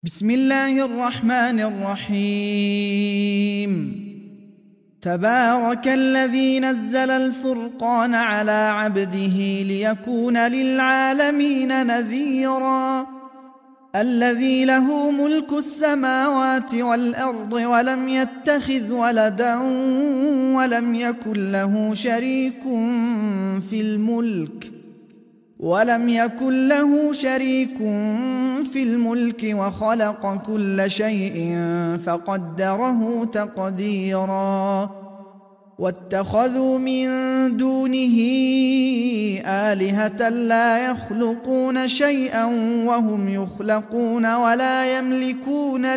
بسم الله الرحمن الرحيم. تبارك الذي نزل الفرقان على عبده ليكون للعالمين نذيرا. الذي له ملك السماوات والأرض ولم يتخذ ولدا ولم يكن له شريك في الملك وخلق كل شيء فقدره تقديرا. واتخذوا من دونه آلهة لا يخلقون شيئا وهم يخلقون ولا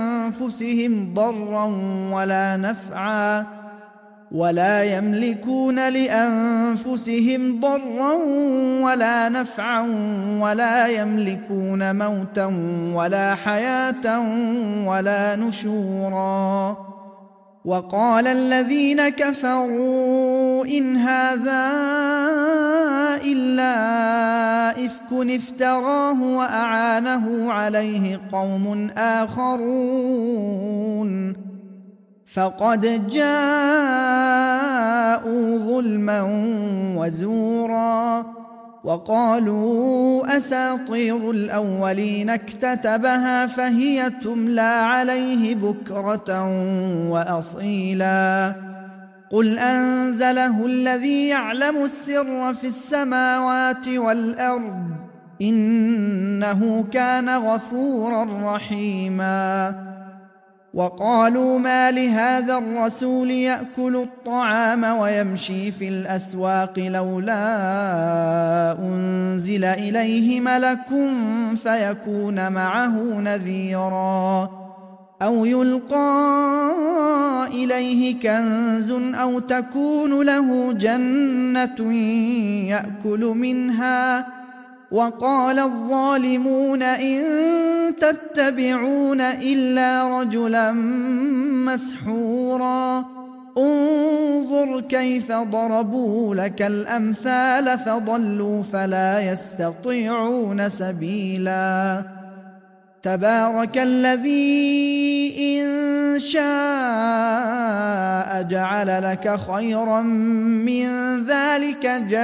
يملكون لأنفسهم ضرا ولا نفعا ولا يملكون موتا ولا حياة ولا نشورا. وقال الذين كفروا إن هذا إلا إفك افتراه وأعانه عليه قوم آخرون فقد جاءوا ظلما وزورا. وقالوا أساطير الأولين اكتتبها فهي تملى عليه بكرة وأصيلا. قل أنزله الذي يعلم السر في السماوات والأرض إنه كان غفورا رحيما. وقالوا ما لهذا الرسول يأكل الطعام ويمشي في الأسواق لولا أنزل إليه ملك فيكون معه نذيرا. أو يلقى إليه كنز أو تكون له جنة يأكل منها. وقال الظالمون إن تتبعون إلا رجلا مسحورا. انظر كيف ضربوا لك الأمثال فضلوا فلا يستطيعون سبيلا. تبارك الذي إن شاء جعل لك خيرا من ذلك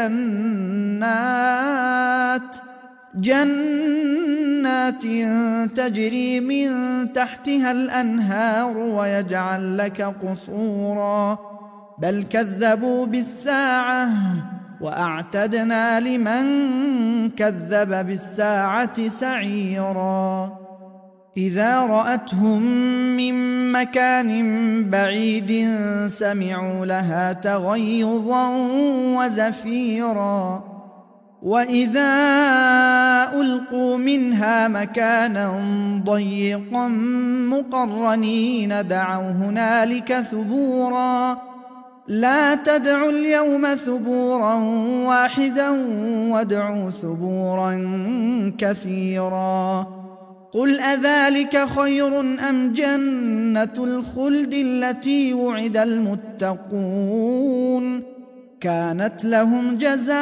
جنات تجري من تحتها الأنهار ويجعل لك قصورا. بل كذبوا بالساعة وأعتدنا لمن كذب بالساعة سعيرا. إذا رأتهم من مكان بعيد سمعوا لها تغيظا وزفيرا. وإذا ألقوا منها مكانا ضيقا مقرنين دعوا هنالك ثبورا. لا تدعوا اليوم ثبورا واحدا وادعوا ثبورا كثيرا. قل أذلك خير أم جنة الخلد التي وعد المتقون كانت لهم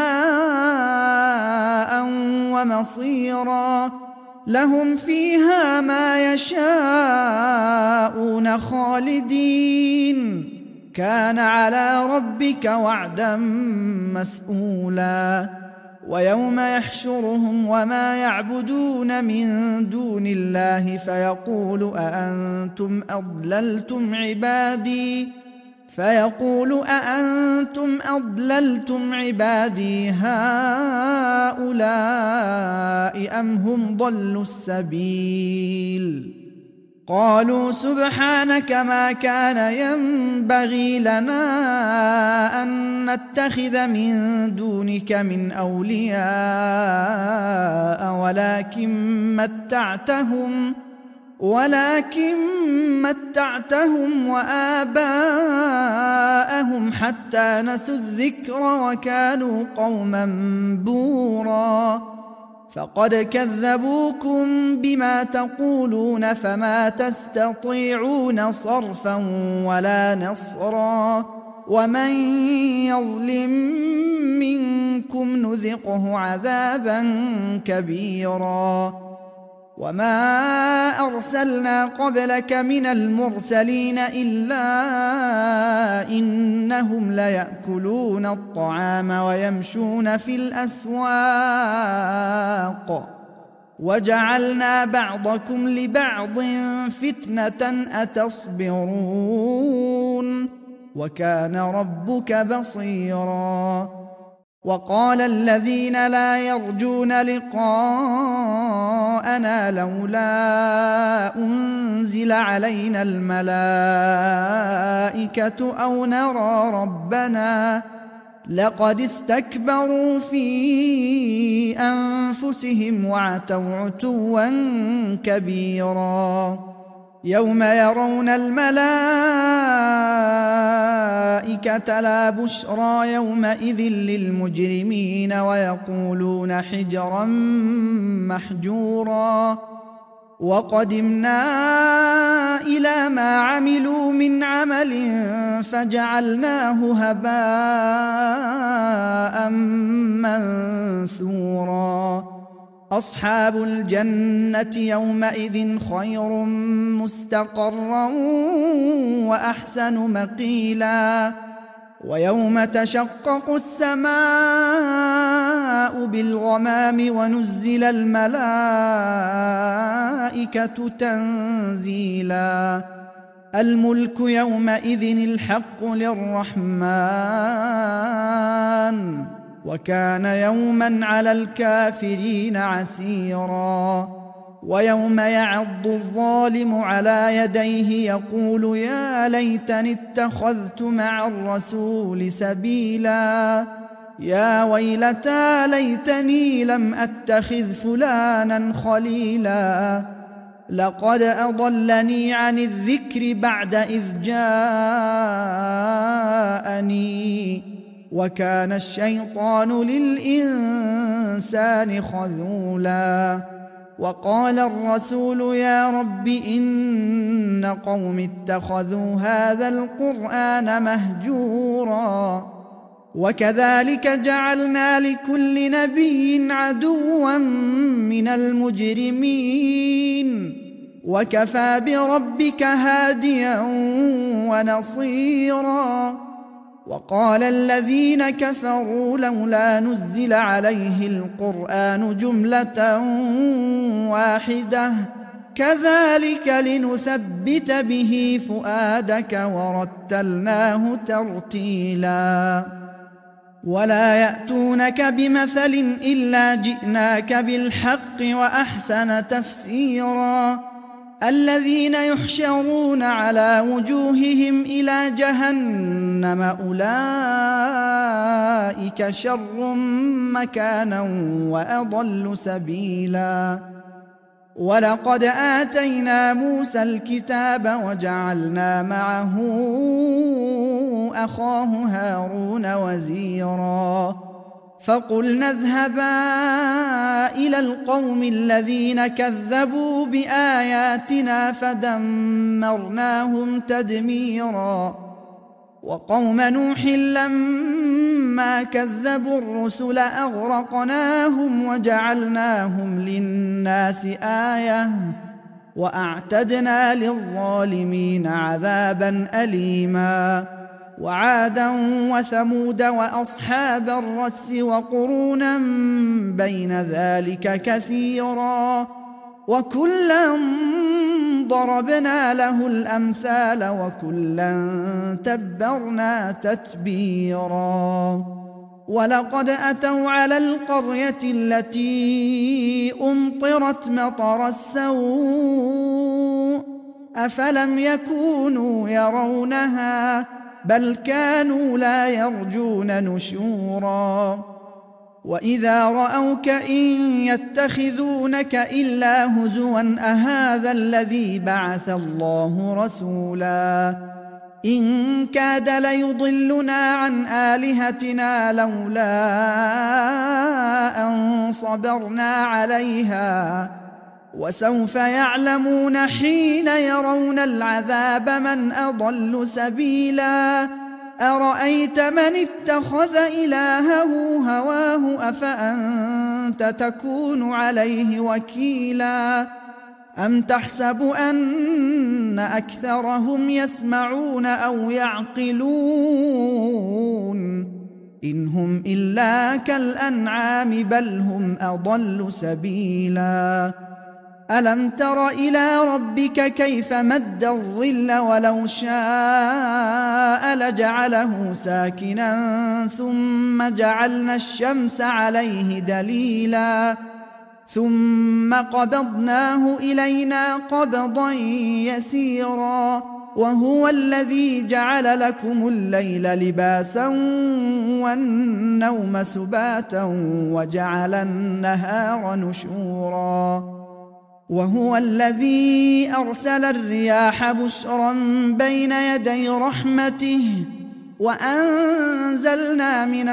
جزاء ومصيرا. لهم فيها ما يشاءون خالدين كان على ربك وعدا مسئولا. ويوم يحشرهم وما يعبدون من دون الله فيقول أأنتم أضللتم عبادي هؤلاء أم هم ضلوا السبيل. قالوا سبحانك ما كان ينبغي لنا أن نتخذ من دونك من أولياء ولكن متعتهم وآباءهم حتى نسوا الذكر وكانوا قوما بورا. فقد كذبوكم بما تقولون فما تستطيعون صرفا ولا نصرا. ومن يظلم منكم نذقه عذابا كبيرا. وما أرسلنا قبلك من المرسلين إلا إنهم ليأكلون الطعام ويمشون في الأسواق وجعلنا بعضكم لبعض فتنة أتصبرون وكان ربك بصيرا. وقال الذين لا يرجون لقاءنا لولا أنزل علينا الملائكة أو نرى ربنا لقد استكبروا في أنفسهم وعتوا عتوا كبيرا. يوم يرون الملائكة لا بشرى يومئذ للمجرمين ويقولون حجرا محجورا. وقدمنا إلى ما عملوا من عمل فجعلناه هباء منثورا. أصحاب الجنة يومئذ خير مستقرا وأحسن مقيلا. ويوم تشقق السماء بالغمام ونزل الملائكة تنزيلا. الملك يومئذ الحق للرحمن وكان يوما على الكافرين عسيرا. ويوم يعض الظالم على يديه يقول يا ليتني اتخذت مع الرسول سبيلا. يا ويلتى ليتني لم أتخذ فلانا خليلا لقد أضلني عن الذكر بعد إذ جاءني وكان الشيطان للإنسان خذولا. وقال الرسول يا رب إن قوم اتخذوا هذا القرآن مهجورا. وكذلك جعلنا لكل نبي عدوا من المجرمين وكفى بربك هاديا ونصيرا. وقال الذين كفروا لولا نزل عليه القرآن جملة واحدة كذلك لنثبت به فؤادك ورتلناه ترتيلا. ولا يأتونك بمثل إلا جئناك بالحق وأحسن تفسيرا. الذين يحشرون على وجوههم إلى جهنم أولئك شر مكانا وأضل سبيلا. ولقد آتينا موسى الكتاب وجعلنا معه أخاه هارون وزيرا. فقلنا اذهبا إلى القوم الذين كذبوا بآياتنا فدمرناهم تدميرا. وقوم نوح لما كذبوا الرسل أغرقناهم وجعلناهم للناس آية وأعتدنا للظالمين عذابا أليما. وعادا وثمود وأصحاب الرس وقرونا بين ذلك كثيرا وكلا ضربنا له الأمثال وكلا تبرنا تتبيرا. ولقد أتوا على القرية التي أمطرت مطر السوء أفلم يكونوا يرونها بل كانوا لا يرجون نشورا. وإذا رأوك إن يتخذونك إلا هزوا أهذا الذي بعث الله رسولا إن كاد ليضلنا عن آلهتنا لولا أن صبرنا عليها وسوف يعلمون حين يرون العذاب من أضل سبيلا. أرأيت من اتخذ إلهه هواه أفأنت تكون عليه وكيلا. أم تحسب أن أكثرهم يسمعون أو يعقلون إن هم إلا كالأنعام بل هم أضل سبيلا ألم تر إلى ربك كيف مد الظل ولو شاء لجعله ساكنا ثم جعلنا الشمس عليه دليلا ثم قبضناه إلينا قبضا يسيرا وهو الذي جعل لكم الليل لباسا والنوم سباتا وجعل النهار نشورا وهو الذي أرسل الرياح بشرا بين يدي رحمته وأنزلنا من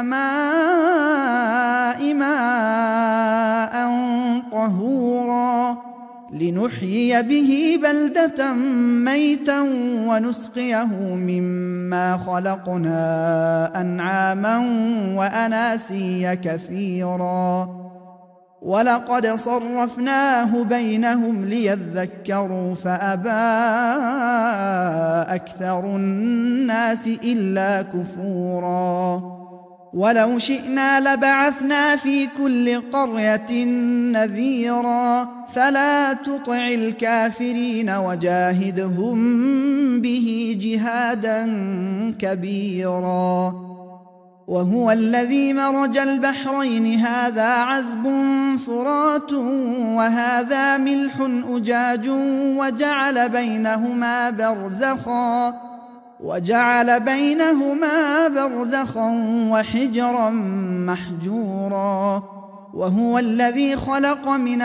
السماء ماء طهورا لنحيي به بلدة ميتا ونسقيه مما خلقنا أنعاما وأناسيا كثيرا ولقد صرفناه بينهم ليذكروا فأبى أكثر الناس إلا كفورا ولو شئنا لبعثنا في كل قرية نذيرا فلا تطع الكافرين وجاهدهم به جهادا كبيرا وهو الذي مرج البحرين هذا عذب فرات وهذا ملح أجاج وجعل بينهما برزخا وحجرا محجورا وهو الذي خلق من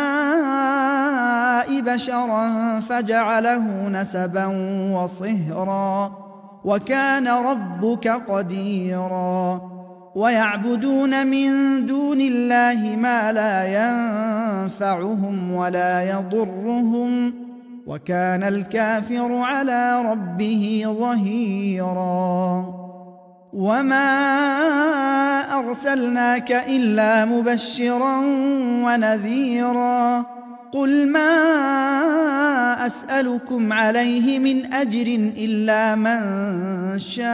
الماء بشرا فجعله نسبا وصهرا وكان ربك قديرا ويعبدون من دون الله ما لا ينفعهم ولا يضرهم وكان الكافر على ربه ظهيرا وما أرسلناك إلا مبشرا ونذيرا قل ما أسألكم عليه من أجر إلا من شاء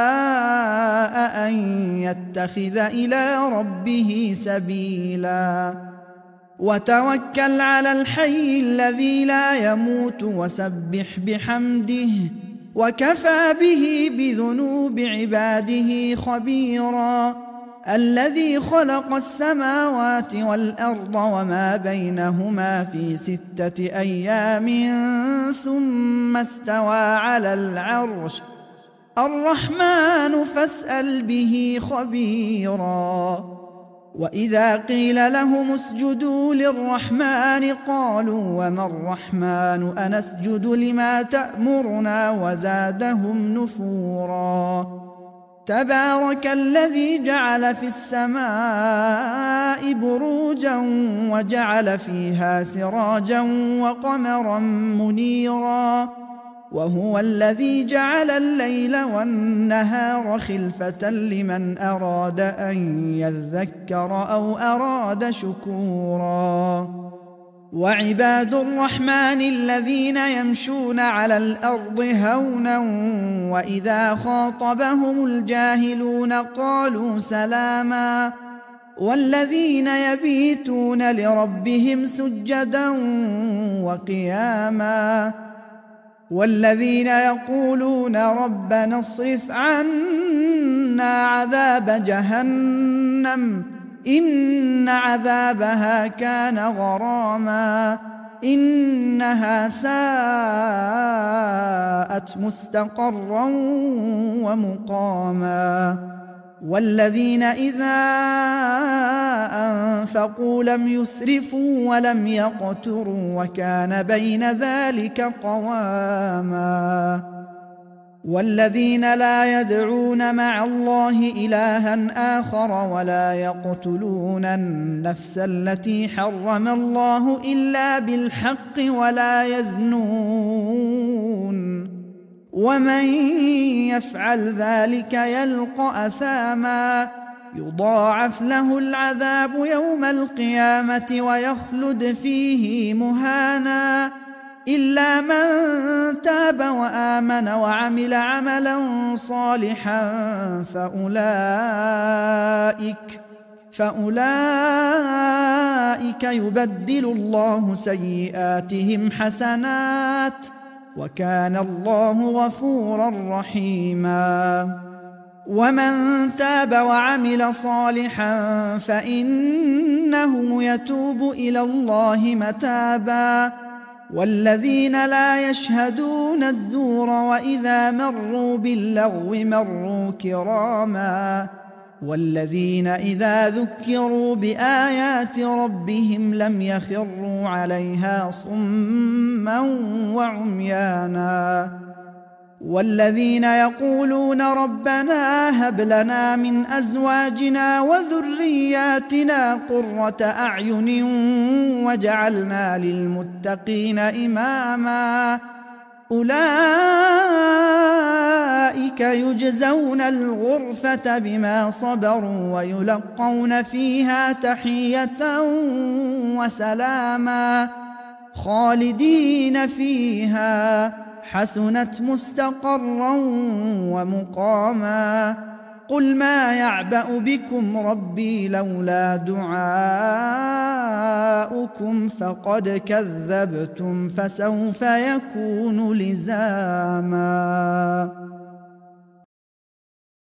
أن يتخذ إلى ربه سبيلا وتوكل على الحي الذي لا يموت وسبح بحمده وكفى به بذنوب عباده خبيرا الذي خلق السماوات والأرض وما بينهما في 6 أيام ثم استوى على العرش الرحمن فاسأل به خبيرا وإذا قيل لهم اسجدوا للرحمن قالوا وما الرحمن أنسجد لما تأمرنا وزادهم نفورا تبارك الذي جعل في السماء بروجا وجعل فيها سراجا وقمرا منيرا وهو الذي جعل الليل والنهار خلفة لمن أراد أن يذكر أو أراد شكورا وعباد الرحمن الذين يمشون على الأرض هونا وإذا خاطبهم الجاهلون قالوا سلاما والذين يبيتون لربهم سجدا وقياما والذين يقولون ربنا اصرف عنا عذاب جهنم إن عذابها كان غراما إنها ساءت مستقرا ومقاما والذين إذا أنفقوا لم يسرفوا ولم يقتروا وكان بين ذلك قواما والذين لا يدعون مع الله إلها آخر ولا يقتلون النفس التي حرم الله إلا بالحق ولا يزنون ومن يفعل ذلك يلقى أثاما يضاعف له العذاب يوم القيامة ويخلد فيه مهانا إلا من تاب وآمن وعمل عملا صالحا فأولئك يبدل الله سيئاتهم حسنات وكان الله غفورا رحيما ومن تاب وعمل صالحا فإنه يتوب إلى الله متابا والذين لا يشهدون الزور وإذا مروا باللغو مروا كراما والذين إذا ذكروا بآيات ربهم لم يخروا عليها صما وعميانا والذين يقولون ربنا هب لنا من أزواجنا وذرياتنا قرة أعين واجعلنا للمتقين إماما أولئك يجزون الغرفة بما صبروا ويلقون فيها تحية وسلاما خالدين فيها حسنت مستقرا ومقاما قل ما يعبأ بكم ربي لولا دعاؤكم فقد كذبتم فسوف يكون لزاما.